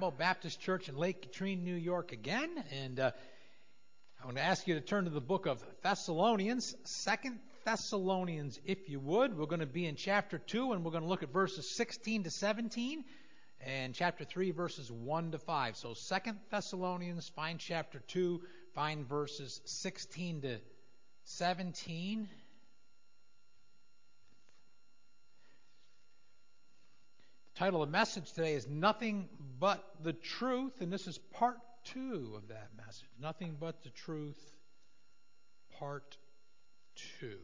Bible Baptist Church in Lake Katrine, New York again. And I want to ask you to turn to the book of Thessalonians, 2 Thessalonians, if you would. We're going to be in chapter 2, and we're going to look at verses 16 to 17, and chapter 3, verses 1 to 5. So 2 Thessalonians, find chapter 2, find verses 16 to 17. The title of the message today is Nothing But the Truth, and this is part 2 of that message. Nothing But the Truth, part 2.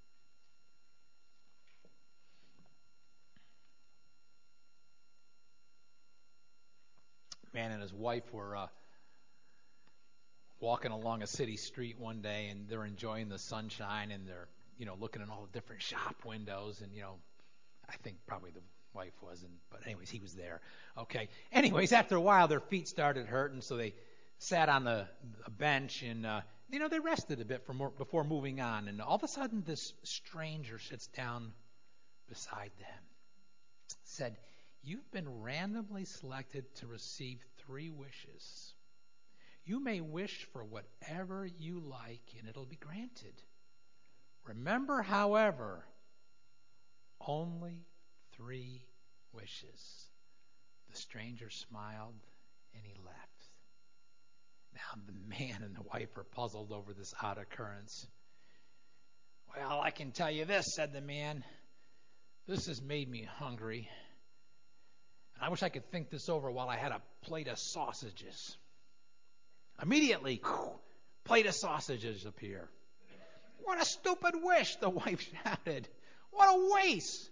Man and his wife were walking along a city street one day, and they're enjoying the sunshine, and they're, looking at all the different shop windows, and, I think probably the wife wasn't, but anyways, he was there. Okay. Anyways, after a while, their feet started hurting, so they sat on a bench, and, they rested a bit before moving on, and all of a sudden, this stranger sits down beside them, said, "You've been randomly selected to receive 3 wishes. You may wish for whatever you like, and it'll be granted. Remember, however, only 3 wishes." The stranger smiled, and he left. Now, the man and the wife are puzzled over this odd occurrence. "Well, I can tell you this," said the man. "This has made me hungry. I wish I could think this over while I had a plate of sausages." Immediately, plate of sausages appear. "What a stupid wish," the wife shouted. "What a waste.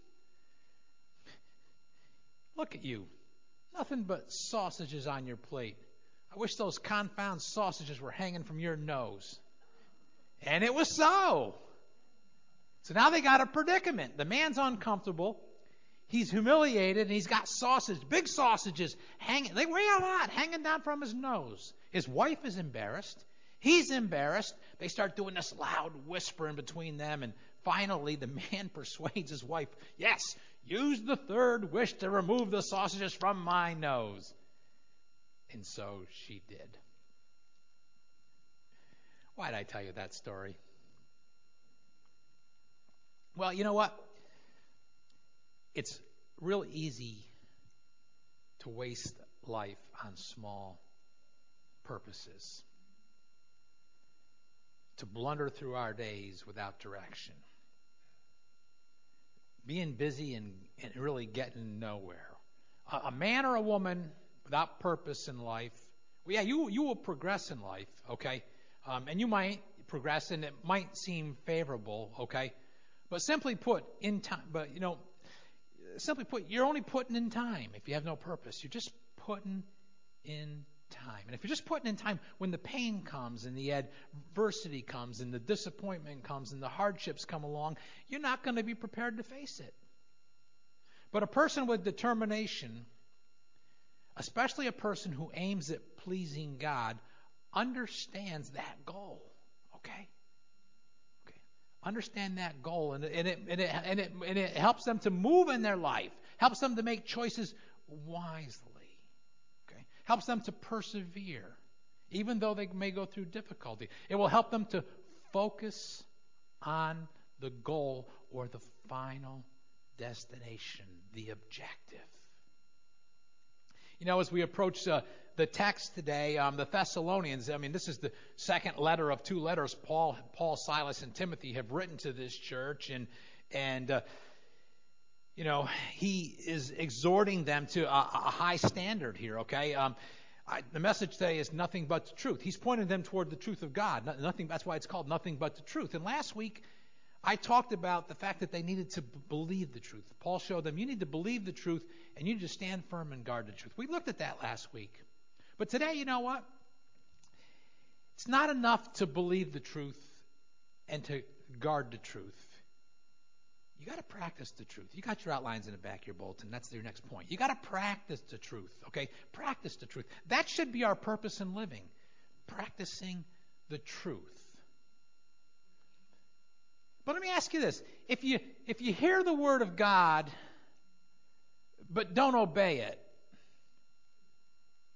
Look at you. Nothing but sausages on your plate. I wish those confounded sausages were hanging from your nose." And it was so. So now they got a predicament. The man's uncomfortable. He's humiliated, and he's got big sausages hanging. They weigh a lot, hanging down from his nose. His wife is embarrassed. He's embarrassed. They start doing this loud whispering between them, and finally the man persuades his wife, "Yes, use the 3rd wish to remove the sausages from my nose." And so she did. Why did I tell you that story? Well, you know what? It's real easy to waste life on small purposes, to blunder through our days without direction, being busy and really getting nowhere. A man or a woman without purpose in life, well, yeah, you will progress in life, okay? And you might progress, and it might seem favorable, okay? But simply put, you're only putting in time if you have no purpose. You're just putting in time. And if you're just putting in time, when the pain comes and the adversity comes and the disappointment comes and the hardships come along, you're not going to be prepared to face it. But a person with determination, especially a person who aims at pleasing God, understands that goal. Okay? Understand that goal, and it helps them to move in their life, helps them to make choices wisely, okay? Helps them to persevere, even though they may go through difficulty. It will help them to focus on the goal or the final destination, the objective. As we approach the text today, the Thessalonians, this is the 2nd letter of 2 letters Paul, Silas, and Timothy have written to this church, and he is exhorting them to a high standard here, okay? The message today is nothing but the truth. He's pointing them toward the truth of God. That's why it's called Nothing But the Truth. And last week, I talked about the fact that they needed to believe the truth. Paul showed them you need to believe the truth, and you need to stand firm and guard the truth. We looked at that last week. But today, you know what? It's not enough to believe the truth and to guard the truth. You got to practice the truth. You got your outlines in the back of your bulletin. That's your next point. You got to practice the truth, okay? Practice the truth. That should be our purpose in living, practicing the truth. But let me ask you this. If you hear the word of God but don't obey it,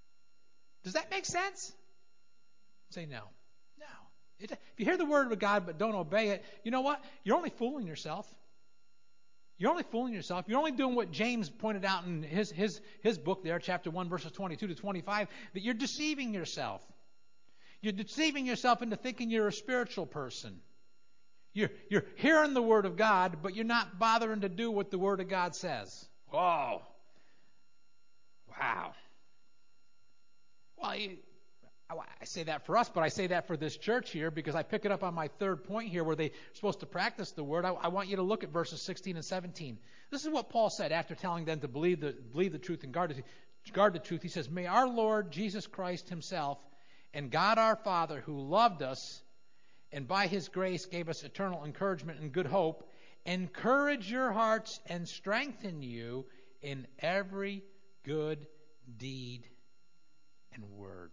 make sense? Say no. No. If you hear the word of God but don't obey it, you know what? You're only fooling yourself. You're only fooling yourself. You're only doing what James pointed out in his book there, chapter 1, verses 22 to 25, that you're deceiving yourself. You're deceiving yourself into thinking you're a spiritual person. You're hearing the Word of God, but you're not bothering to do what the Word of God says. Whoa. Wow. Well, I say that for us, but I say that for this church here because I pick it up on my third point here where they're supposed to practice the Word. I want you to look at verses 16 and 17. This is what Paul said after telling them to believe the truth and guard the truth. He says, "May our Lord Jesus Christ himself and God our Father, who loved us and by his grace gave us eternal encouragement and good hope, encourage your hearts and strengthen you in every good deed and word."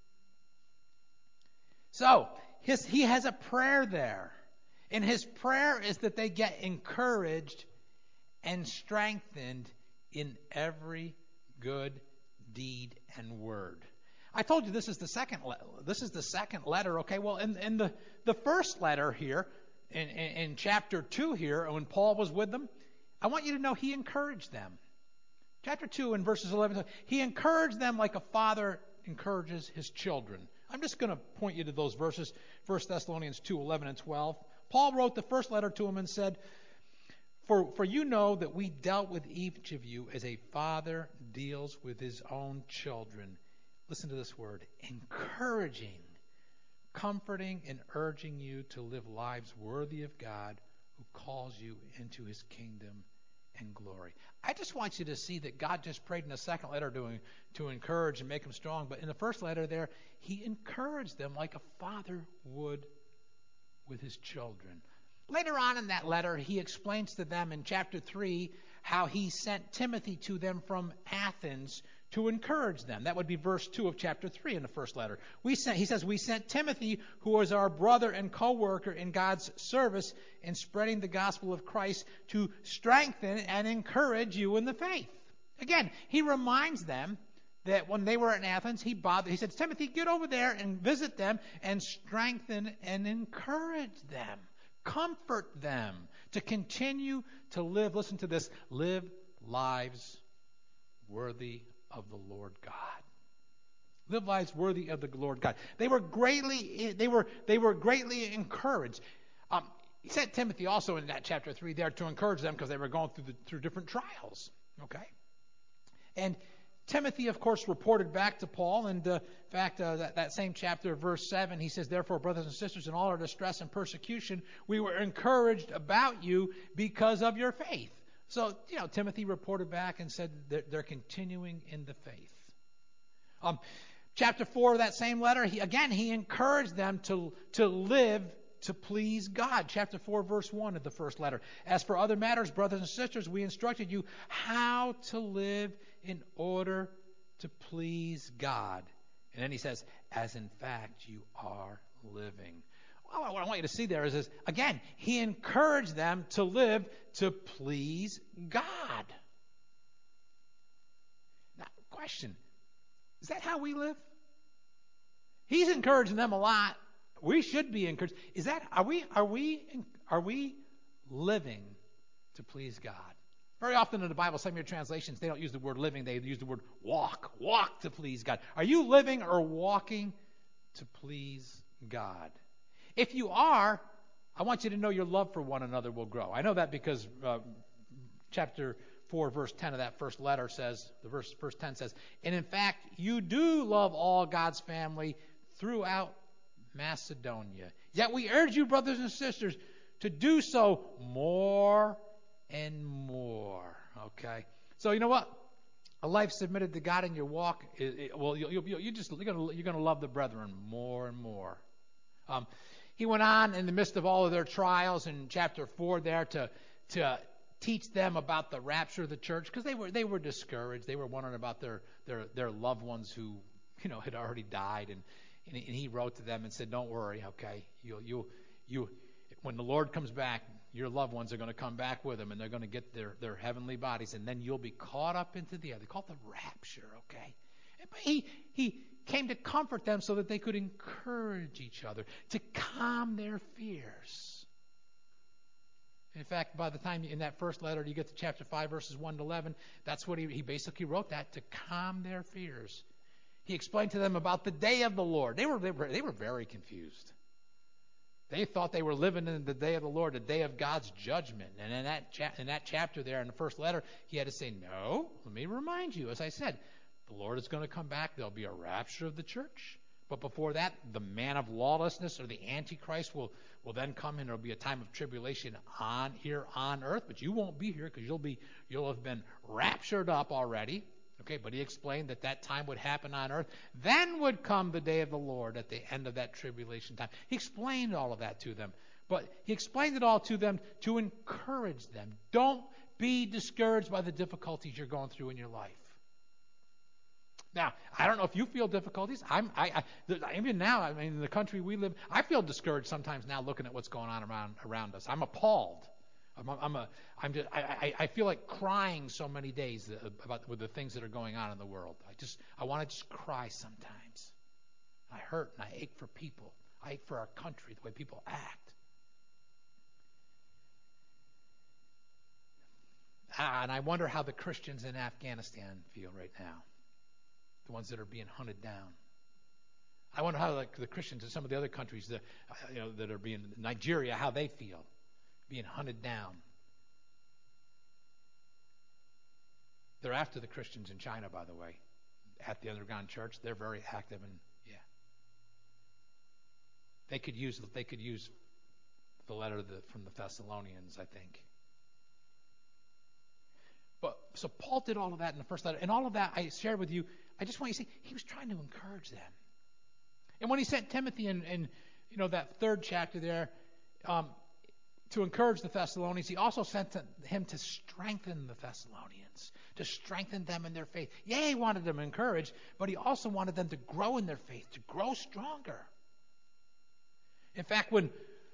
So, he has a prayer there. And his prayer is that they get encouraged and strengthened in every good deed and word. I told you this is the second letter. Okay, well, in the first letter here, in chapter 2 here, when Paul was with them, I want you to know he encouraged them. Chapter 2 and verses 11, he encouraged them like a father encourages his children. I'm just going to point you to those verses, 1 Thessalonians 2, 11 and 12. Paul wrote the first letter to them and said, For you know that we dealt with each of you as a father deals with his own children. Listen to this word, encouraging, comforting, and urging you to live lives worthy of God who calls you into his kingdom and glory. I just want you to see that God just prayed in the second letter to encourage and make them strong. But in the first letter there, he encouraged them like a father would with his children. Later on in that letter, he explains to them in chapter 3 how he sent Timothy to them from Athens to encourage them. That would be verse 2 of chapter 3 in the first letter. He says, we sent Timothy, who was our brother and co-worker in God's service in spreading the gospel of Christ, to strengthen and encourage you in the faith. Again, he reminds them that when they were in Athens, he said, Timothy, get over there and visit them and strengthen and encourage them. Comfort them to continue to live, listen to this, live lives worthy of the Lord God. Live lives worthy of the Lord God. They were greatly encouraged. He sent Timothy also in that chapter 3 there to encourage them because they were going through different trials. Okay? And Timothy, of course, reported back to Paul. And in fact, that same chapter, verse 7, he says, Therefore, brothers and sisters, in all our distress and persecution, we were encouraged about you because of your faith. So, Timothy reported back and said that they're continuing in the faith. Chapter 4 of that same letter, he encouraged them to live to please God. Chapter 4, verse 1 of the first letter. As for other matters, brothers and sisters, we instructed you how to live in order to please God. And then he says, as in fact you are living. Well, what I want you to see there is, again, he encouraged them to live to please God. Now, question, is that how we live? He's encouraging them a lot. We should be encouraged. Are we living to please God? Very often in the Bible, some of your translations, they don't use the word living, they use the word walk to please God. Are you living or walking to please God? If you are, I want you to know your love for one another will grow. I know that because chapter 4, verse 10 of that first letter says, verse 10 says, and in fact, you do love all God's family throughout Macedonia. Yet we urge you, brothers and sisters, to do so more and more. Okay? So you know what? A life submitted to God in your walk, you're going to love the brethren more and more. He went on in the midst of all of their trials in chapter 4 there to teach them about the rapture of the church, because they were discouraged. They were wondering about their loved ones who had already died, and he wrote to them and said, "Don't worry, okay? You when the Lord comes back, your loved ones are going to come back with him, and they're going to get their heavenly bodies, and then you'll be caught up into the air." They call it the rapture, okay? But he came to comfort them so that they could encourage each other, to calm their fears. In fact, by the time in that first letter you get to chapter 5, verses 1 to 11, that's what he basically wrote that, to calm their fears. He explained to them about the day of the Lord. They were very confused. They thought they were living in the day of the Lord, the day of God's judgment. And in that chapter there, in the first letter, he had to say, no, let me remind you, as I said, the Lord is going to come back. There'll be a rapture of the church. But before that, the man of lawlessness or the Antichrist will then come, and there'll be a time of tribulation here on earth. But you won't be here because you'll have been raptured up already. Okay, but he explained that time would happen on earth. Then would come the day of the Lord at the end of that tribulation time. He explained all of that to them. But he explained it all to them to encourage them. Don't be discouraged by the difficulties you're going through in your life. Now, I don't know if you feel difficulties. Even now, I mean, in the country we live, I feel discouraged sometimes now looking at what's going on around us. I'm appalled. I feel like crying so many days with the things that are going on in the world. I want to just cry sometimes. I hurt and I ache for people. I ache for our country, the way people act. And I wonder how the Christians in Afghanistan feel right now. The ones that are being hunted down. I wonder how the Christians in some of the other countries that are being Nigeria, how they feel, being hunted down. They're after the Christians in China, by the way, at the underground church. They're very active, and they could use the letter from the Thessalonians, I think. But so Paul did all of that in the first letter, and all of that I shared with you. I just want you to see he was trying to encourage them. And when he sent Timothy in that third chapter there to encourage the Thessalonians, he also sent him to strengthen the Thessalonians, to strengthen them in their faith. Yeah, he wanted them encouraged, but he also wanted them to grow in their faith, to grow stronger. In fact, when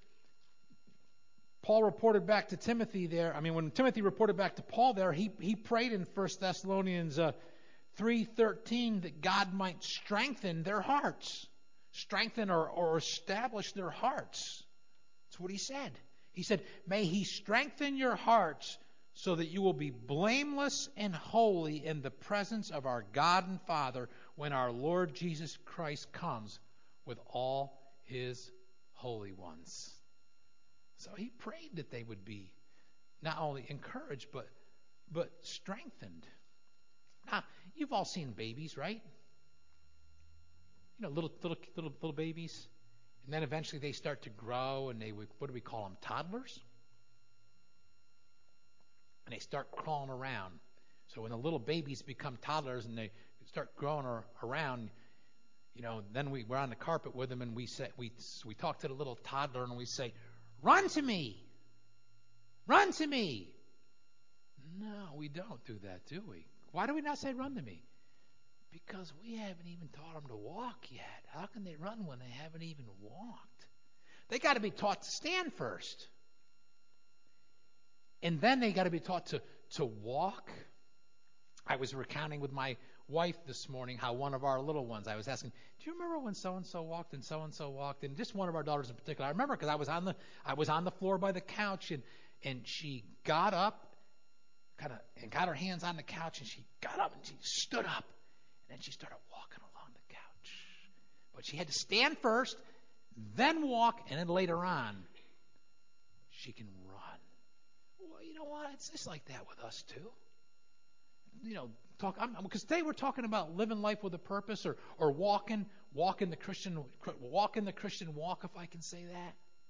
Paul reported back to Timothy there, when Timothy reported back to Paul there, he prayed in 1 Thessalonians 3:13 that God might strengthen their hearts. Strengthen or establish their hearts. That's what he said. He said, may he strengthen your hearts so that you will be blameless and holy in the presence of our God and Father when our Lord Jesus Christ comes with all his holy ones. So he prayed that they would be not only encouraged, but strengthened. Now, you've all seen babies, right? Little babies. And then eventually they start to grow, and what do we call them? Toddlers? And they start crawling around. So when the little babies become toddlers and they start growing around, then we're on the carpet with them, and we talk to the little toddler and we say, "Run to me! Run to me!" No, we don't do that, do we? Why do we not say run to me? Because we haven't even taught them to walk yet. How can they run when they haven't even walked? They got to be taught to stand first. And then they got to be taught to walk. I was recounting with my wife this morning how one of our little ones, I was asking, do you remember when so-and-so walked and so-and-so walked? And just one of our daughters in particular. I remember because I was on the floor by the couch, and she got up and got her hands on the couch, and she got up and she stood up. And then she started walking along the couch. But she had to stand first, then walk, and then later on, she can run. Well, you know what? It's just like that with us too. Because today we're talking about living life with a purpose, or walking the Christian walk, if I can say that.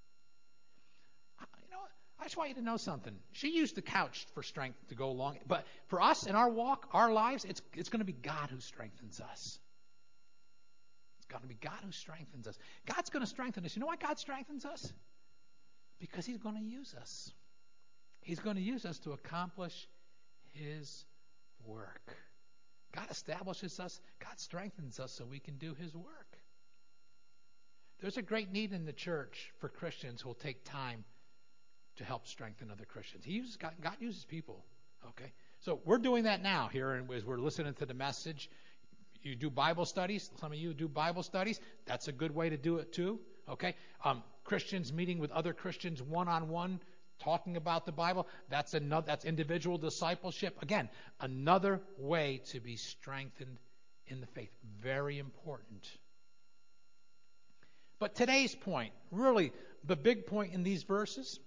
I just want you to know something. She used the couch for strength to go along. But for us in our walk, our lives, it's going to be God who strengthens us. It's going to be God who strengthens us. God's going to strengthen us. You know why God strengthens us? Because he's going to use us. He's going to use us to accomplish his work. God establishes us. God strengthens us so we can do his work. There's a great need in the church for Christians who will take time to help strengthen other Christians. God uses people. Okay, so we're doing that now here, and as we're listening to the message, You do Bible studies. Some of you do Bible studies. That's a good way to do it too. Okay. Christians meeting with other Christians one-on-one, talking about the Bible. That's individual discipleship. Again, another way to be strengthened in the faith. Very important. But today's point, really the big point in these verses,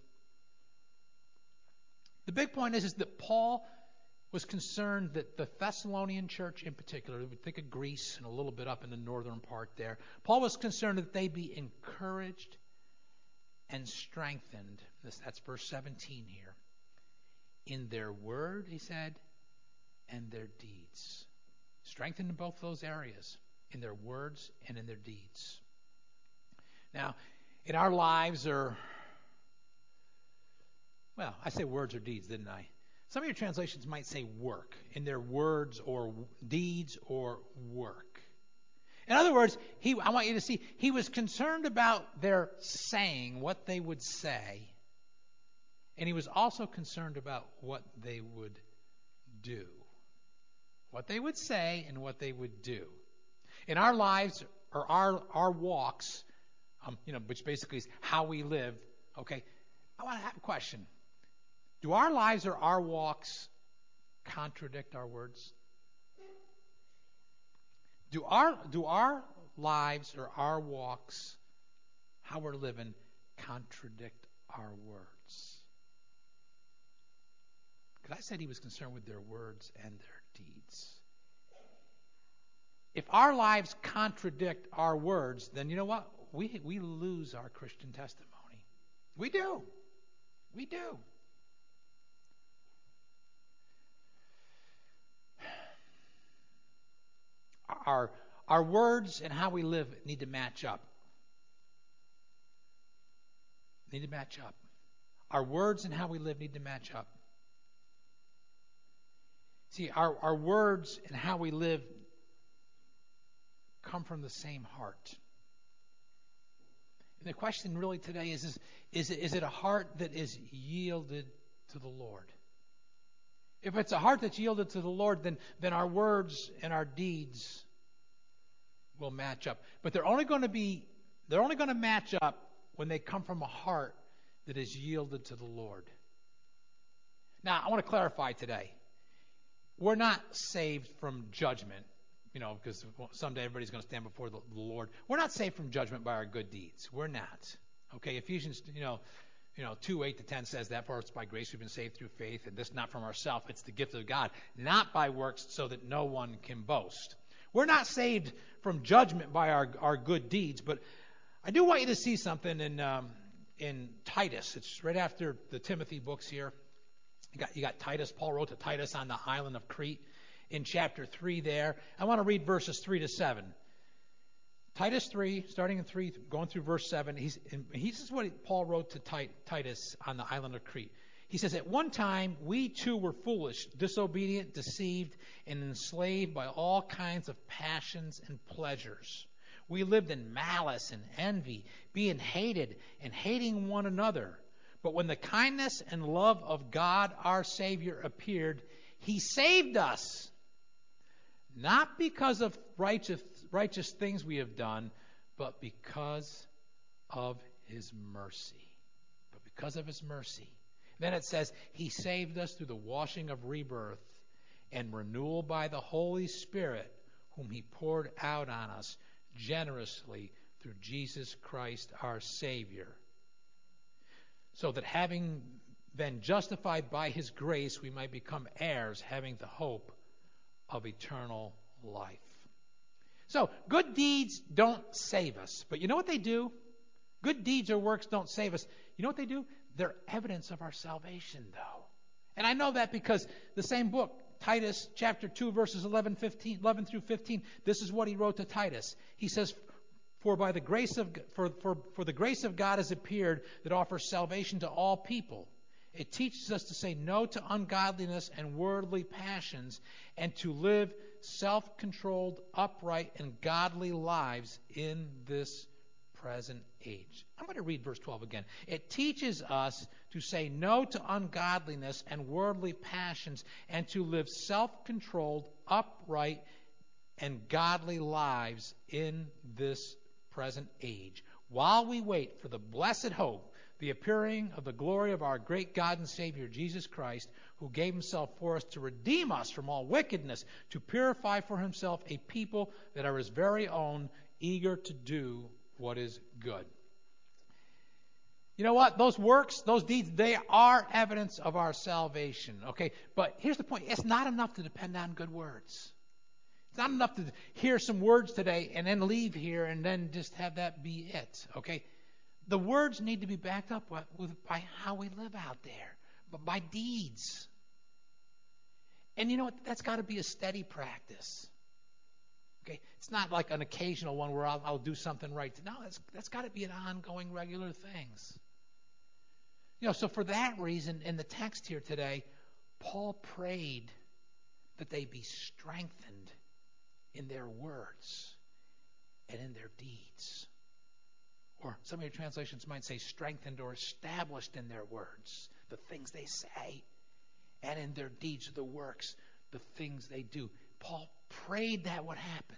the big point is that Paul was concerned that the Thessalonian church in particular, we think of Greece and a little bit up in the northern part there, Paul was concerned that they be encouraged and strengthened. That's verse 17 here. In their word, he said, and their deeds. Strengthened in both those areas, in their words and in their deeds. Now, in our lives I say words or deeds, didn't I? Some of your translations might say work, in their words or deeds or work. In other words, I want you to see, he was concerned about their saying, what they would say, and he was also concerned about what they would do. What they would say and what they would do. In our lives, or our walks, which basically is how we live, okay, I want to have a question. Do our lives or our walks contradict our words? Do our lives or our walks, how we're living, contradict our words? Because I said he was concerned with their words and their deeds. If our lives contradict our words, then you know what? We lose our Christian testimony. We do. We do. Our words and how we live need to match up. Need to match up. Our words and how we live need to match up. See, our words and how we live come from the same heart. And the question really today is it a heart that is yielded to the Lord? If it's a heart that's yielded to the Lord, then our words and our deeds will match up. But they're only going to match up when they come from a heart that is yielded to the Lord. Now, I want to clarify today. We're not saved from judgment, because someday everybody's going to stand before the Lord. We're not saved from judgment by our good deeds. We're not. Okay, Ephesians, 2:8-10 says that, for it's by grace we've been saved through faith, and this not from ourselves, it's the gift of God, not by works, so that no one can boast. We're not saved from judgment by our good deeds, but I do want you to see something in Titus. It's right after the Timothy books here. You got Titus. Paul wrote to Titus on the island of Crete in chapter 3 there. I want to read verses 3-7. Titus 3, starting in 3, going through verse 7. This is what Paul wrote to Titus on the island of Crete. He says, at one time we too were foolish, disobedient, deceived, and enslaved by all kinds of passions and pleasures. We lived in malice and envy, being hated and hating one another. But when the kindness and love of God our Savior appeared, He saved us, not because of righteous things we have done, but because of His mercy. But because of His mercy. Then it says, He saved us through the washing of rebirth and renewal by the Holy Spirit, whom He poured out on us generously through Jesus Christ our Savior. So that having been justified by His grace, we might become heirs, having the hope of eternal life. So, good deeds don't save us. But you know what they do? Good deeds or works don't save us. You know what they do? They're evidence of our salvation, though. And I know that because the same book, Titus chapter 2, verses 11 through 15, this is what he wrote to Titus. He says, For the grace of God has appeared that offers salvation to all people. It teaches us to say no to ungodliness and worldly passions and to live self-controlled, upright, and godly lives in this present age. I'm going to read verse 12 again. It teaches us to say no to ungodliness and worldly passions and to live self-controlled, upright, and godly lives in this present age, while we wait for the blessed hope, the appearing of the glory of our great God and Savior, Jesus Christ, who gave himself for us to redeem us from all wickedness, to purify for himself a people that are his very own, eager to do what is good. You know what? Those works, those deeds, they are evidence of our salvation. Okay? But here's the point. It's not enough to depend on good words. It's not enough to hear some words today and then leave here and then just have that be it. Okay? The words need to be backed up by how we live out there, but by deeds. And you know what? That's got to be a steady practice. Okay? It's not like an occasional one where I'll do something right. No, that's got to be an ongoing, regular things. You know, so for that reason, in the text here today, Paul prayed that they be strengthened in their words and in their deeds. Or some of your translations might say strengthened or established in their words, the things they say, and in their deeds, the works, the things they do. Paul prayed that would happen.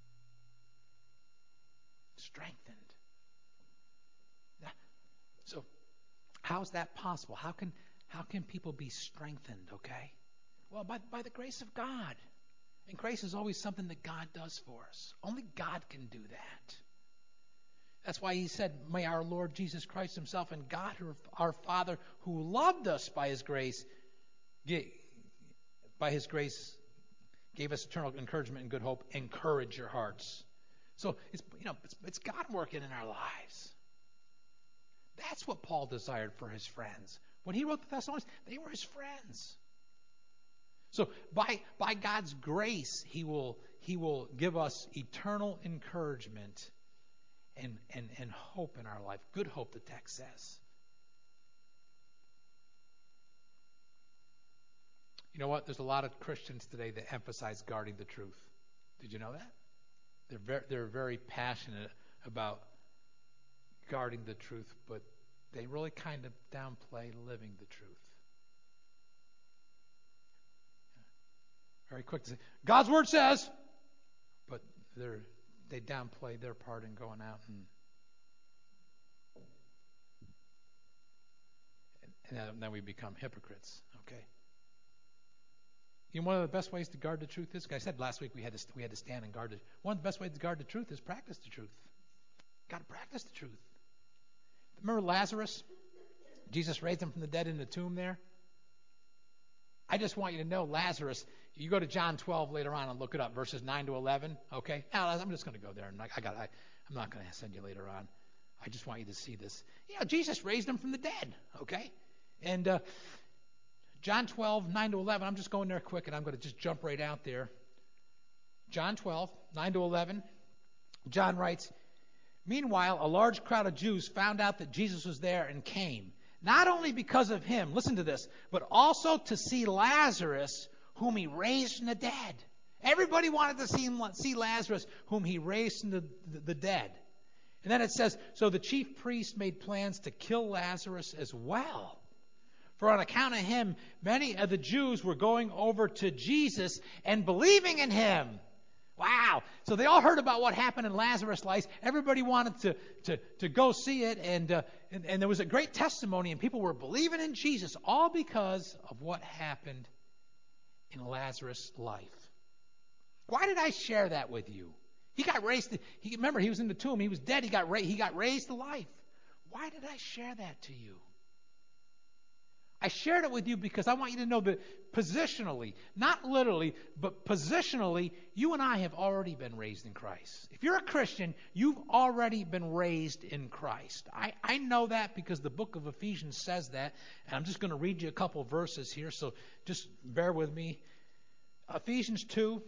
Strengthened. Now, so how is that possible? How can people be strengthened, okay? Well, by the grace of God. And grace is always something that God does for us. Only God can do that. That's why he said, may our Lord Jesus Christ himself and God, our Father, who loved us by his grace, gave us eternal encouragement and good hope, encourage your hearts. So it's God working in our lives. That's what Paul desired for his friends. When he wrote the Thessalonians, they were his friends. So by God's grace, he will give us eternal encouragement and hope in our life. Good hope, the text says. You know what? There's a lot of Christians today that emphasize guarding the truth. Did you know that? They're very passionate about guarding the truth, but they really kind of downplay living the truth. Very quick to say, God's word says, but they downplay their part in going out and then we become hypocrites. Okay. You know, one of the best ways to guard the truth is, I said last week we had to stand and guard it. One of the best ways to guard the truth is practice the truth. Got to practice the truth. Remember Lazarus? Jesus raised him from the dead in the tomb there. I just want you to know Lazarus. You go to John 12 later on and look it up, verses 9 to 11. Okay, I'm just going to go there, and I'm not going to send you later on. I just want you to see this. Jesus raised him from the dead. Okay, and John 12, 9 to 11. I'm just going there quick, and I'm going to just jump right out there. John 12, 9 to 11. John writes, meanwhile, a large crowd of Jews found out that Jesus was there and came, not only because of him, listen to this, but also to see Lazarus, whom he raised from the dead. Everybody wanted to see Lazarus, whom he raised from the dead. And then it says, so the chief priests made plans to kill Lazarus as well. For on account of him, many of the Jews were going over to Jesus and believing in him. Wow. So they all heard about what happened in Lazarus' life. Everybody wanted to go see it. And there was a great testimony, and people were believing in Jesus, all because of what happened in Lazarus' life. Why did I share that with you? He got raised. Remember, he was in the tomb. He was dead. He got raised to life. Why did I share that to you? I shared it with you because I want you to know that positionally, not literally, but positionally, you and I have already been raised in Christ. If you're a Christian, you've already been raised in Christ. I know that because the book of Ephesians says that, and I'm just going to read you a couple verses here, so just bear with me. Ephesians 2,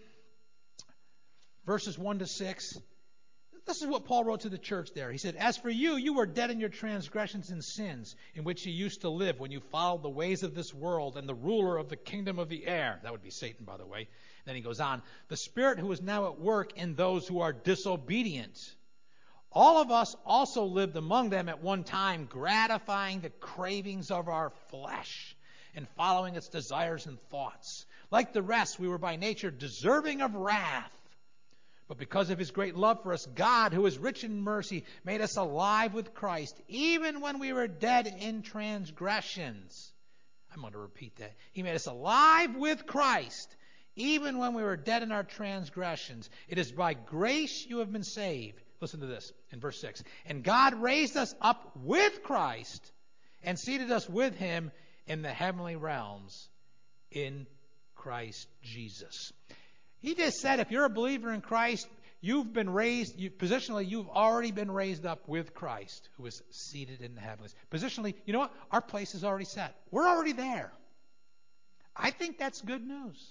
verses 1 to 6. This is what Paul wrote to the church there. He said, as for you, you were dead in your transgressions and sins, in which you used to live when you followed the ways of this world and the ruler of the kingdom of the air. That would be Satan, by the way. Then he goes on, the spirit who is now at work in those who are disobedient. All of us also lived among them at one time, gratifying the cravings of our flesh and following its desires and thoughts. Like the rest, we were by nature deserving of wrath. But because of his great love for us, God, who is rich in mercy, made us alive with Christ, even when we were dead in transgressions. I'm going to repeat that. He made us alive with Christ, even when we were dead in our transgressions. It is by grace you have been saved. Listen to this in verse 6. And God raised us up with Christ and seated us with him in the heavenly realms in Christ Jesus. He just said if you're a believer in Christ, you've been raised, positionally, you've already been raised up with Christ, who is seated in the heavens. Positionally, you know what? Our place is already set. We're already there. I think that's good news.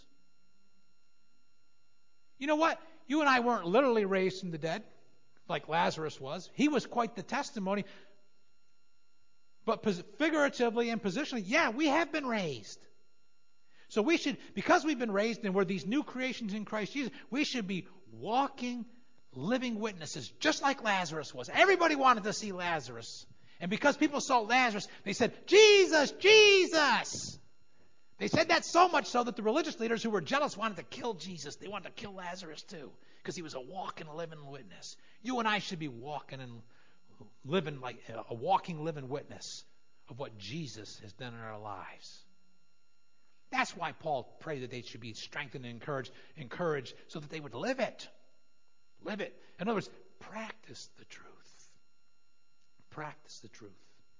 You know what? You and I weren't literally raised from the dead like Lazarus was. He was quite the testimony. But figuratively and positionally, yeah, we have been raised. So we should, because we've been raised and we're these new creations in Christ Jesus, we should be walking, living witnesses, just like Lazarus was. Everybody wanted to see Lazarus. And because people saw Lazarus, they said, Jesus, Jesus! They said that so much so that the religious leaders who were jealous wanted to kill Jesus. They wanted to kill Lazarus too, because he was a walking, living witness. You and I should be walking and living like a walking, living witness of what Jesus has done in our lives. That's why Paul prayed that they should be strengthened and encouraged so that they would live it. Live it. In other words, practice the truth. Practice the truth.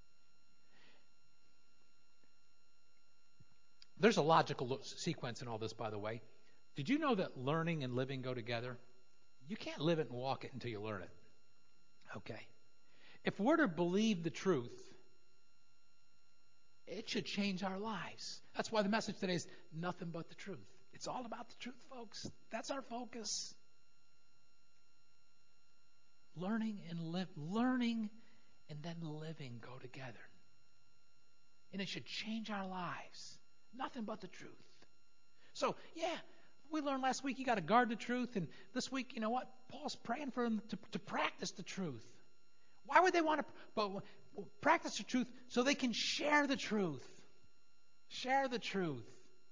There's a logical sequence in all this, by the way. Did you know that learning and living go together? You can't live it and walk it until you learn it. Okay. If we're to believe the truth, it should change our lives. That's why the message today is nothing but the truth. It's all about the truth, folks. That's our focus. Learning and then living go together. And it should change our lives. Nothing but the truth. So, yeah, we learned last week you got to guard the truth. And this week, you know what? Paul's praying for them to practice the truth. Why would they want to practice the truth? So they can share the truth. Share the truth.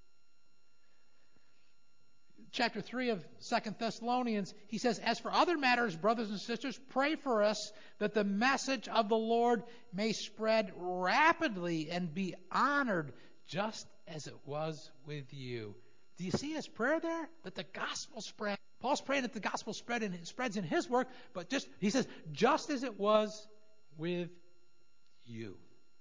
Chapter 3 of 2 Thessalonians, he says, as for other matters, brothers and sisters, pray for us that the message of the Lord may spread rapidly and be honored just as it was with you. Do you see his prayer there? That the gospel spread. Paul's praying that the gospel spreads in his work, but he says, just as it was with you.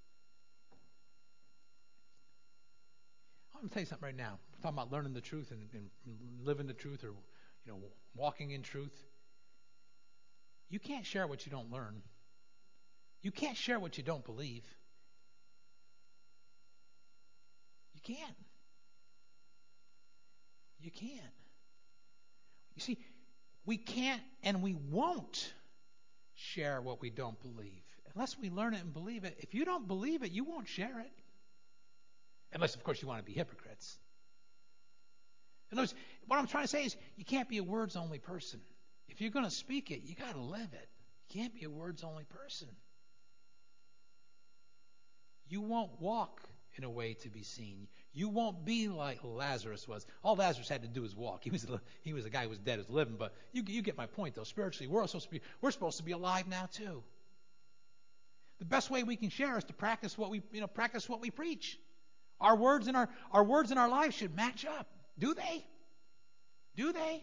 I'm going to tell you something right now. I'm talking about learning the truth and living the truth, or walking in truth. You can't share what you don't learn. You can't share what you don't believe. You can't. You can't. You see, we can't and we won't share what we don't believe unless we learn it and believe it. If you don't believe it, you won't share it. Unless, of course, you want to be hypocrites. In other words, what I'm trying to say is you can't be a words-only person. If you're going to speak it, you got to live it. You can't be a words-only person. You won't walk in a way to be seen. You won't be like Lazarus was. All Lazarus had to do was walk. He was a guy who was dead, who was living. But you get my point, though. Spiritually, we're supposed to be alive now too. The best way we can share is to practice what we preach. Our words in our lives should match up. Do they? Do they?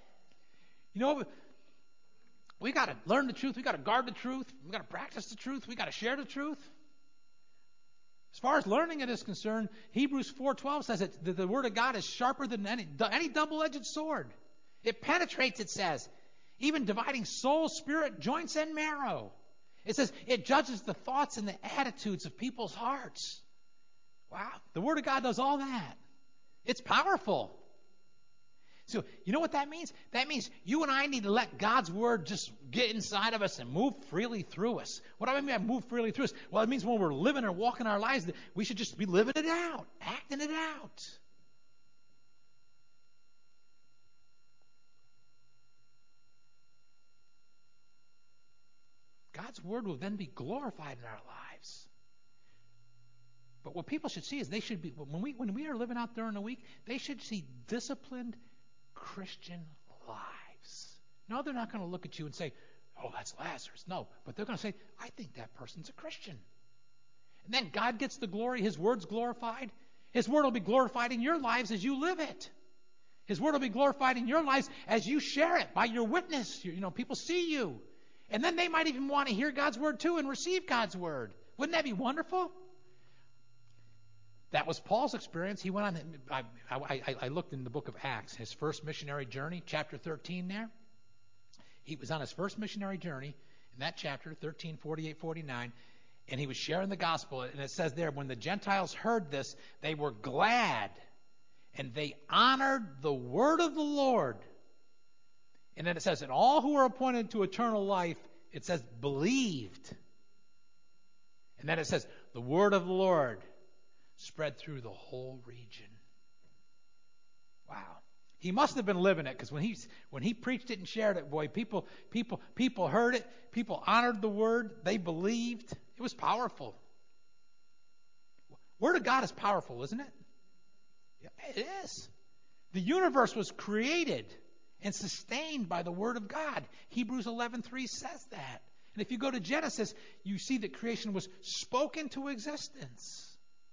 We got to learn the truth. We got to guard the truth. We got to practice the truth. We got to share the truth. As far as learning it is concerned, Hebrews 4:12 says that the word of God is sharper than any double-edged sword. It penetrates, it says, even dividing soul, spirit, joints, and marrow. It says it judges the thoughts and the attitudes of people's hearts. Wow, the word of God does all that. It's powerful. So you know what that means? That means you and I need to let God's word just get inside of us and move freely through us. What do I mean by move freely through us? Well, it means when we're living or walking our lives, that we should just be living it out, acting it out. God's word will then be glorified in our lives. But what people should see is they should be, when we are living out during the week, they should see disciplined Christian lives. No, they're not going to look at you and say, oh, that's Lazarus. No, but they're going to say, I think that person's a Christian. And then God gets the glory. His word's glorified. His word will be glorified in your lives as you live it. His word will be glorified in your lives as you share it by your witness. People see you. And then they might even want to hear God's word too and receive God's word. Wouldn't that be wonderful? That was Paul's experience. He went on, I looked in the book of Acts, his first missionary journey, chapter 13 there. He was on his first missionary journey in that chapter, 13, 48, 49, and he was sharing the gospel. And it says there, when the Gentiles heard this, they were glad, and they honored the word of the Lord. And then it says, and all who were appointed to eternal life, it says, believed. And then it says, the word of the Lord spread through the whole region. Wow. He must have been living it, because when he preached it and shared it, boy, people heard it. People honored the word. They believed. It was powerful. Word of God is powerful, isn't it? Yeah, it is. The universe was created and sustained by the word of God. Hebrews 11:3 says that. And if you go to Genesis, you see that creation was spoken to existence.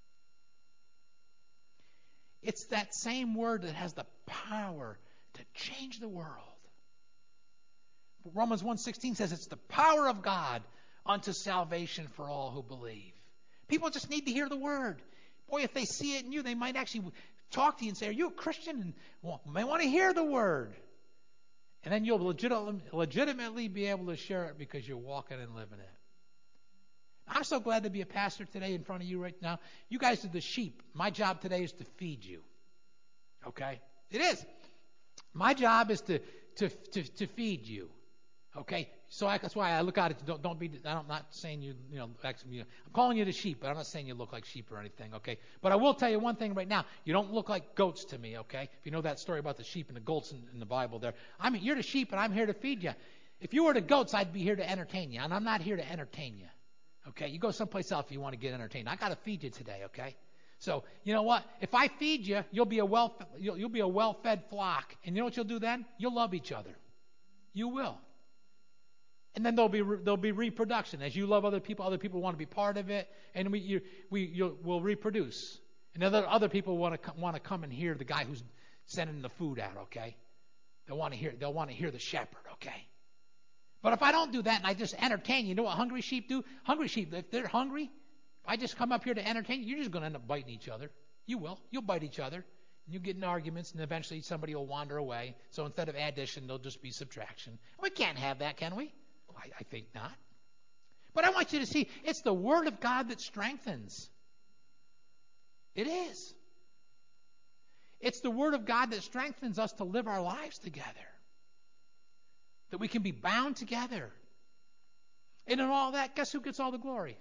It's that same word that has the power to change the world. Romans 1:16 says it's the power of God unto salvation for all who believe. People just need to hear the word. Boy, if they see it in you, they might actually talk to you and say, are you a Christian? And they want to hear the word. And then you'll legitimately be able to share it because you're walking and living it. I'm so glad to be a pastor today in front of you right now. You guys are the sheep. My job today is to feed you. Okay? It is. My job is to feed you. Okay? So that's why I look at it. Don't be. I'm not saying you. I'm calling you the sheep, but I'm not saying you look like sheep or anything. Okay? But I will tell you one thing right now. You don't look like goats to me. Okay? If you know that story about the sheep and the goats in the Bible, there. You're the sheep, and I'm here to feed you. If you were the goats, I'd be here to entertain you, and I'm not here to entertain you. Okay, you go someplace else if you want to get entertained. I got to feed you today, okay? So, you know what? If I feed you, you'll be a well-fed flock. And you know what you'll do then? You'll love each other. You will. And then there'll be reproduction. As you love other people want to be part of it, and we'll reproduce. And other people want to come and hear the guy who's sending the food out, okay? They'll want to hear the shepherd, okay? But if I don't do that and I just entertain you know what hungry sheep do? Hungry sheep, if they're hungry, if I just come up here to entertain you, you're just going to end up biting each other. You will. You'll bite each other. And you get in arguments, and eventually somebody will wander away. So instead of addition, there'll just be subtraction. We can't have that, can we? I think not. But I want you to see, it's the Word of God that strengthens. It is. It's the Word of God that strengthens us to live our lives together. That we can be bound together. And in all that, guess who gets all the glory?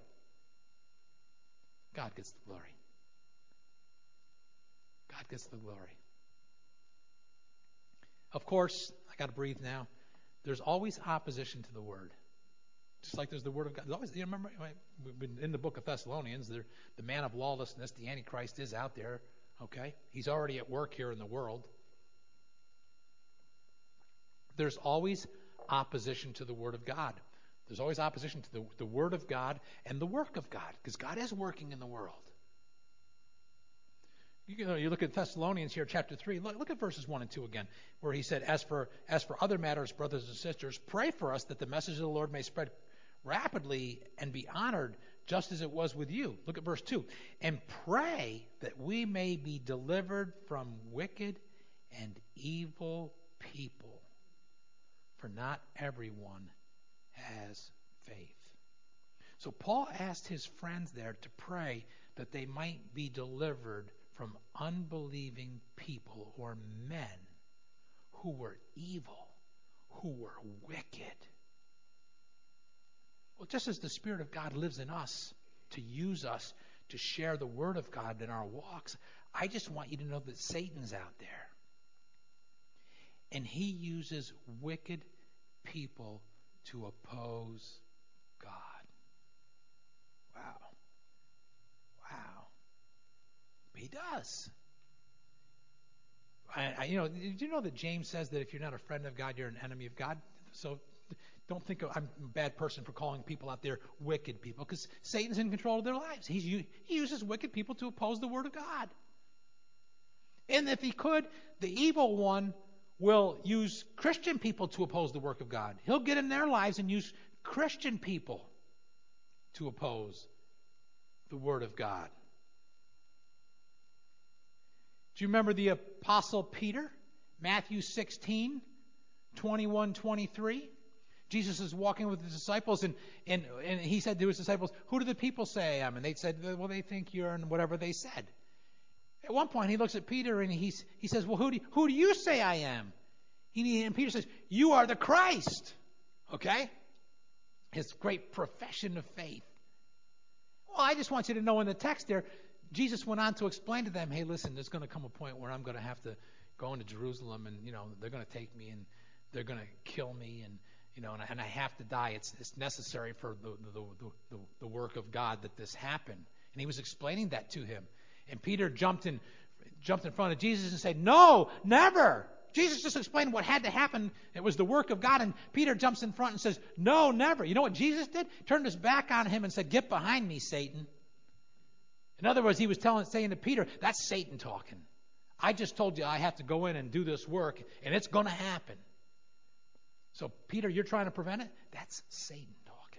God gets the glory. God gets the glory. Of course, I got to breathe now. There's always opposition to the Word. Just like there's the Word of God. There's always, remember, in the book of Thessalonians, the man of lawlessness, the Antichrist, is out there. Okay? He's already at work here in the world. There's always opposition to the Word of God. There's always opposition to the Word of God and the work of God, because God is working in the world. You look at Thessalonians here, chapter 3. Look at verses 1 and 2 again, where he said, As for other matters, brothers and sisters, pray for us that the message of the Lord may spread rapidly and be honored, just as it was with you. Look at verse 2. And pray that we may be delivered from wicked and evil people. For not everyone has faith. So Paul asked his friends there to pray that they might be delivered from unbelieving people or men who were evil, who were wicked. Well, just as the Spirit of God lives in us to use us to share the Word of God in our walks, I just want you to know that Satan's out there. And he uses wicked people to oppose God. Wow. Wow. He does. Did you know that James says that if you're not a friend of God, you're an enemy of God? So don't think I'm a bad person for calling people out there wicked people, because Satan's in control of their lives. He uses wicked people to oppose the word of God. And if he could, the evil one will use Christian people to oppose the work of God. He'll get in their lives and use Christian people to oppose the word of God. Do you remember the Apostle Peter? Matthew 16, 21, 23. Jesus is walking with his disciples, and he said to his disciples, "Who do the people say I am?" And they said, "Well, they think you're," and whatever they said. At one point, he looks at Peter and he says, "Well, who do you say I am?" And Peter says, "You are the Christ." Okay? His great profession of faith. Well, I just want you to know in the text there, Jesus went on to explain to them, "Hey, listen, there's going to come a point where I'm going to have to go into Jerusalem, and they're going to take me and they're going to kill me, and and I have to die. It's necessary for the work of God that this happen." And he was explaining that to him. And Peter jumped in front of Jesus and said, "No, never." Jesus just explained what had to happen. It was the work of God. And Peter jumps in front and says, "No, never." You know what Jesus did? Turned his back on him and said, "Get behind me, Satan." In other words, he was saying to Peter, "That's Satan talking. I just told you I have to go in and do this work, and it's going to happen. So, Peter, you're trying to prevent it? That's Satan talking."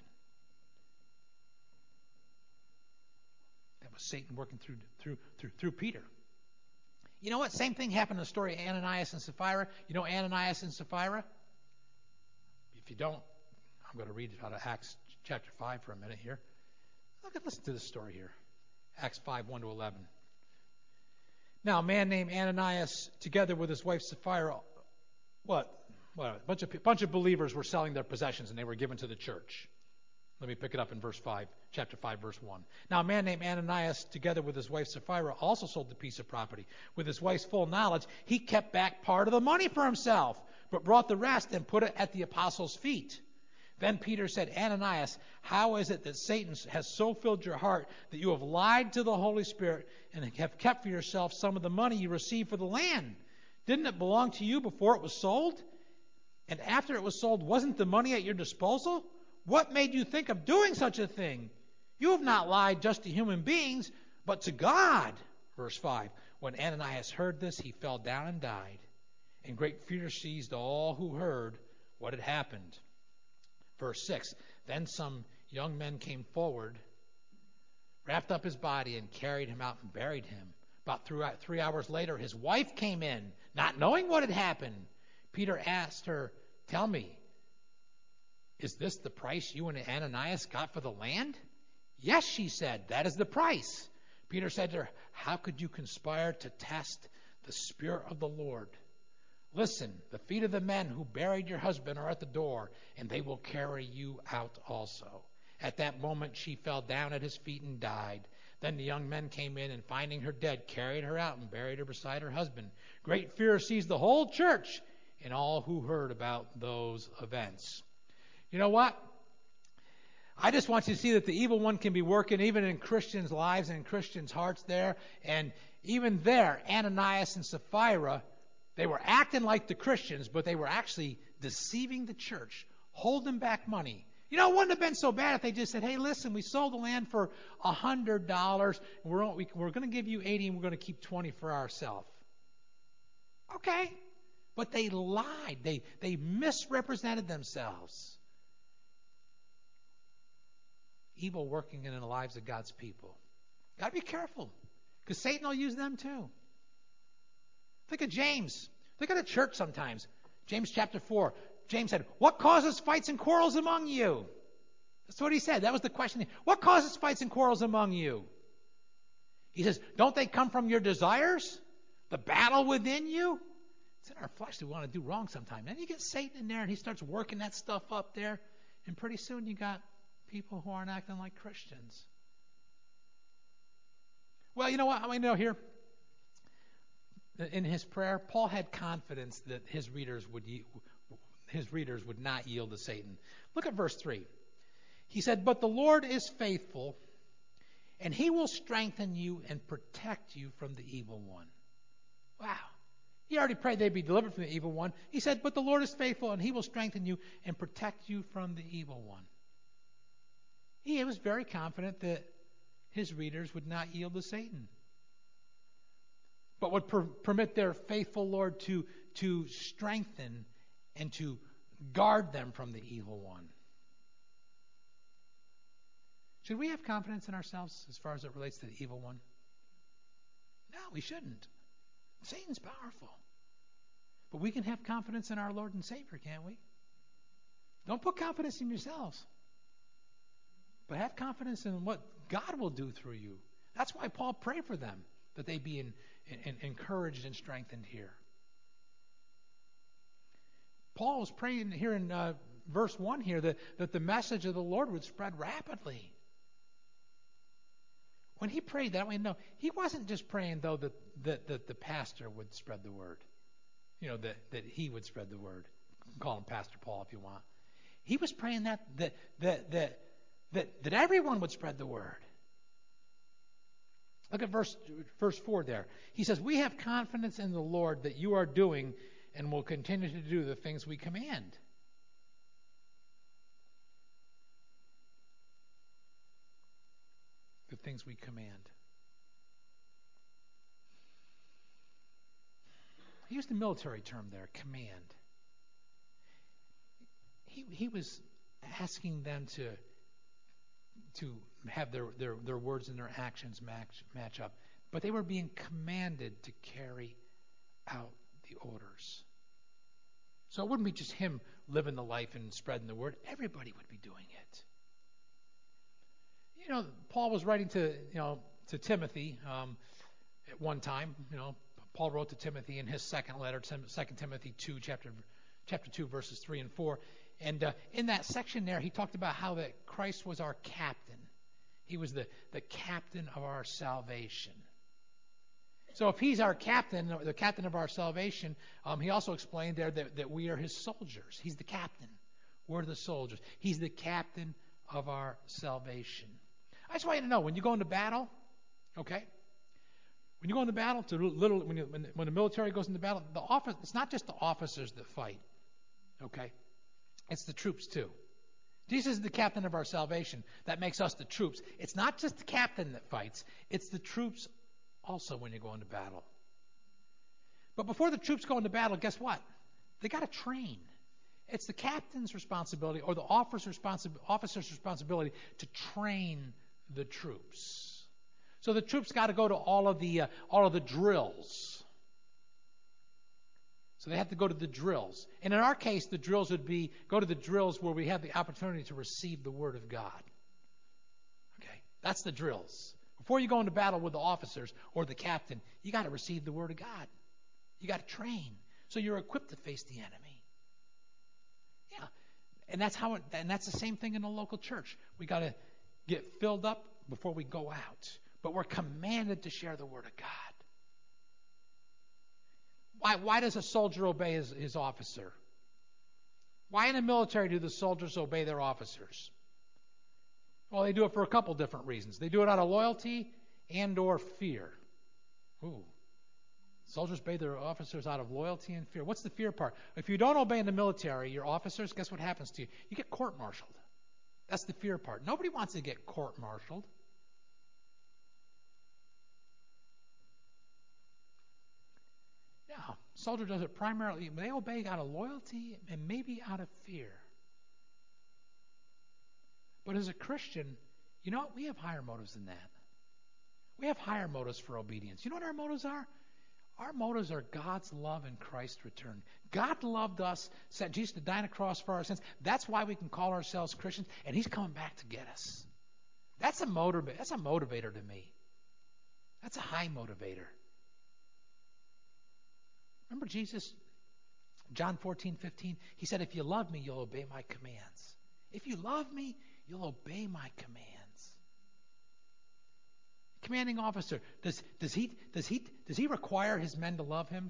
That was Satan working through Peter. You know what? Same thing happened in the story of Ananias and Sapphira. You know Ananias and Sapphira? If you don't, I'm going to read it out of Acts chapter 5 for a minute here. Listen to this story here. Acts 5, 1 to 11. Now, a man named Ananias, together with his wife Sapphira, a bunch of believers were selling their possessions, and they were given to the church. Let me pick it up in verse 5, chapter 5, verse 1. Now, a man named Ananias, together with his wife Sapphira, also sold the piece of property. With his wife's full knowledge, he kept back part of the money for himself, but brought the rest and put it at the apostles' feet. Then Peter said, "Ananias, how is it that Satan has so filled your heart that you have lied to the Holy Spirit and have kept for yourself some of the money you received for the land? Didn't it belong to you before it was sold? And after it was sold, wasn't the money at your disposal? What made you think of doing such a thing? You have not lied just to human beings, but to God." Verse 5. When Ananias heard this, he fell down and died. And great fear seized all who heard what had happened. Verse 6. Then some young men came forward, wrapped up his body, and carried him out and buried him. About 3 hours later, his wife came in, not knowing what had happened. Peter asked her, "Tell me, is this the price you and Ananias got for the land?" "Yes," she said, "that is the price." Peter said to her, "How could you conspire to test the Spirit of the Lord? Listen, the feet of the men who buried your husband are at the door, and they will carry you out also." At that moment she fell down at his feet and died. Then the young men came in, and finding her dead, carried her out and buried her beside her husband. Great fear seized the whole church and all who heard about those events. You know what? I just want you to see that the evil one can be working even in Christians' lives and in Christians' hearts there. And even there, Ananias and Sapphira, they were acting like the Christians, but they were actually deceiving the church, holding back money. It wouldn't have been so bad if they just said, "Hey, listen, we sold the land for $100. We're going to give you 80, and we're going to keep 20 for ourselves." Okay. But they lied. They misrepresented themselves. Evil working in the lives of God's people. Got to be careful, because Satan will use them too. Think of James. Think of the church sometimes. James chapter 4. James said, "What causes fights and quarrels among you?" That's what he said. That was the question. What causes fights and quarrels among you? He says, "Don't they come from your desires? The battle within you?" It's in our flesh that we want to do wrong sometimes. Then you get Satan in there, and he starts working that stuff up there, and pretty soon you got people who aren't acting like Christians. Well, you know what? Here in his prayer, Paul had confidence that his readers would not yield to Satan. Look at verse 3. He said, "But the Lord is faithful, and he will strengthen you and protect you from the evil one." Wow. He already prayed they'd be delivered from the evil one. He said, but the Lord is faithful, and he will strengthen you and protect you from the evil one. He was very confident that his readers would not yield to Satan, but would permit their faithful Lord to strengthen and to guard them from the evil one. Should we have confidence in ourselves as far as it relates to the evil one? No, we shouldn't. Satan's powerful. But we can have confidence in our Lord and Savior, can't we? Don't put confidence in yourselves, but have confidence in what God will do through you. That's why Paul prayed for them, that they be encouraged and strengthened here. Paul was praying here in verse 1 here that the message of the Lord would spread rapidly. When he prayed that way, no, he wasn't just praying, though, that the pastor would spread the word. You know, that he would spread the word. Call him Pastor Paul if you want. He was praying that everyone would spread the word. Look at verse 4 there. He says, we have confidence in the Lord that you are doing and will continue to do the things we command. The things we command. He used the military term there, command. He was asking them to have their words and their actions match up. But they were being commanded to carry out the orders. So it wouldn't be just him living the life and spreading the word. Everybody would be doing it. You know, Paul was writing to Timothy at one time. You know, Paul wrote to Timothy in his second letter, 2 Timothy 2, chapter 2, verses 3 and 4. And in that section there, he talked about how that Christ was our captain. He was the captain of our salvation. So if he's our captain, the captain of our salvation, he also explained there that we are his soldiers. He's the captain. We're the soldiers. He's the captain of our salvation. I just want you to know, when you go into battle, okay, when you go into battle, when the military goes into battle, it's not just the officers that fight, okay? It's the troops too. Jesus is the captain of our salvation. That makes us the troops. It's not just the captain that fights. It's the troops also when you go into battle. But before the troops go into battle, guess what? They got to train. It's the captain's responsibility or the officer's responsibility to train the troops. So the troops got to go to all of the drills. So they have to go to the drills. And in our case, the drills would be go to the drills where we have the opportunity to receive the Word of God. Okay? That's the drills. Before you go into battle with the officers or the captain, you got to receive the Word of God. You got to train so you're equipped to face the enemy. Yeah. And that's the same thing in the local church. We got to get filled up before we go out. But we're commanded to share the Word of God. Why does a soldier obey his officer? Why in the military do the soldiers obey their officers? Well, they do it for a couple different reasons. They do it out of loyalty and or fear. Ooh. Soldiers obey their officers out of loyalty and fear. What's the fear part? If you don't obey in the military, your officers, guess what happens to you? You get court-martialed. That's the fear part. Nobody wants to get court-martialed. Now, soldier does it primarily, they obey out of loyalty and maybe out of fear. But as a Christian, you know what? We have higher motives than that. We have higher motives for obedience. You know what our motives are? Our motives are God's love and Christ's return. God loved us, sent Jesus to die on a cross for our sins. That's why we can call ourselves Christians, and He's coming back to get us. That's a motivator to me. That's a high motivator. Remember Jesus, John 14:15, He said, if you love me, you'll obey my commands. If you love me, you'll obey my commands. Commanding officer, does he require his men to love him?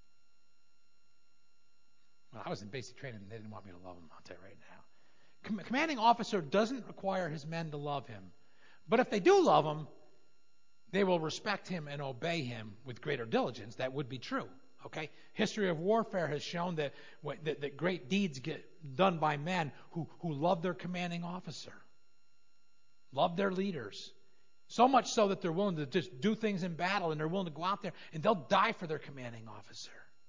Well, I was in basic training and they didn't want me to love him, I'll tell you right now. Commanding officer doesn't require his men to love him. But if they do love him, they will respect him and obey him with greater diligence. That would be true. Okay? History of warfare has shown that great deeds get done by men who love their commanding officer, love their leaders. So much so that they're willing to just do things in battle, and they're willing to go out there and they'll die for their commanding officer.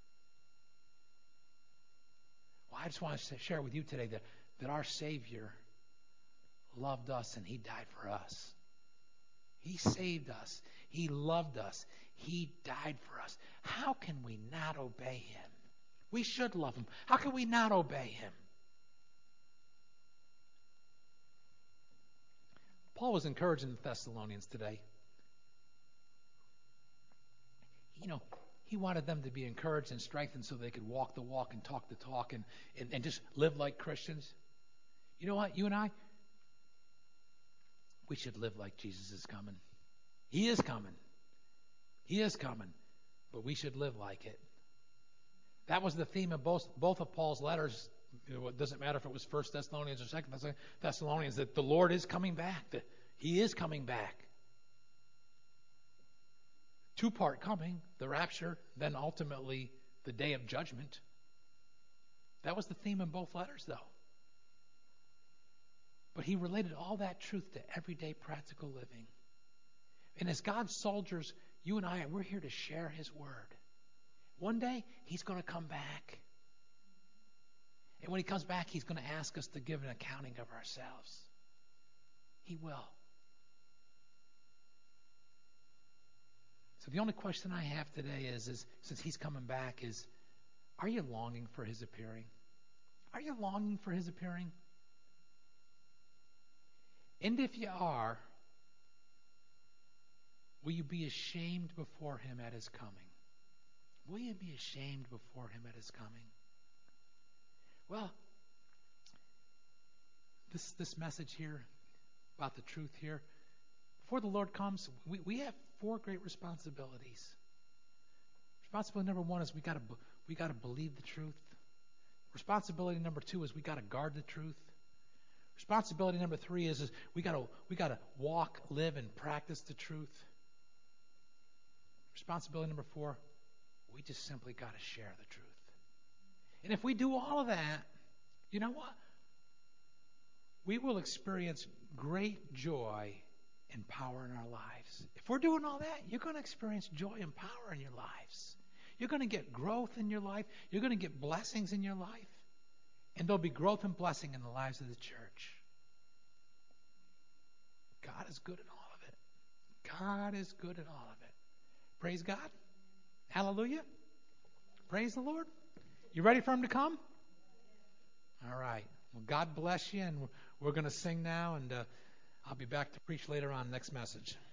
Well, I just want to share with you today that our Savior loved us and He died for us. He saved us. He loved us. He died for us. How can we not obey Him? We should love Him. How can we not obey Him? Paul was encouraging the Thessalonians today. You know, he wanted them to be encouraged and strengthened so they could walk the walk and talk the talk and just live like Christians. You know what? You and I, we should live like Jesus is coming. He is coming. He is coming. But we should live like it. That was the theme of both of Paul's letters. It doesn't matter if it was 1 Thessalonians or 2 Thessalonians, that the Lord is coming back. That He is coming back. Two-part coming, the rapture, then ultimately the day of judgment. That was the theme in both letters, though. But he related all that truth to everyday practical living. And as God's soldiers, you and I, we're here to share His word. One day, He's going to come back. And when He comes back, He's going to ask us to give an accounting of ourselves. He will. So the only question I have today is since He's coming back, is are you longing for His appearing? Are you longing for His appearing? And if you are, will you be ashamed before Him at His coming? Will you be ashamed before Him at His coming? Well, this message here about the truth here, before the Lord comes, we have 4 great responsibilities. Responsibility number 1 is we got to believe the truth. Responsibility number 2 is we got to guard the truth. Responsibility number 3 is we got to walk, live, and practice the truth. Responsibility number 4, we just simply got to share the truth. And if we do all of that, you know what? We will experience great joy and power in our lives. If we're doing all that, you're going to experience joy and power in your lives. You're going to get growth in your life. You're going to get blessings in your life. And there'll be growth and blessing in the lives of the church. God is good in all of it. God is good in all of it. Praise God. Hallelujah. Praise the Lord. You ready for Him to come? All right. Well, God bless you, and we're going to sing now, and I'll be back to preach later on next message.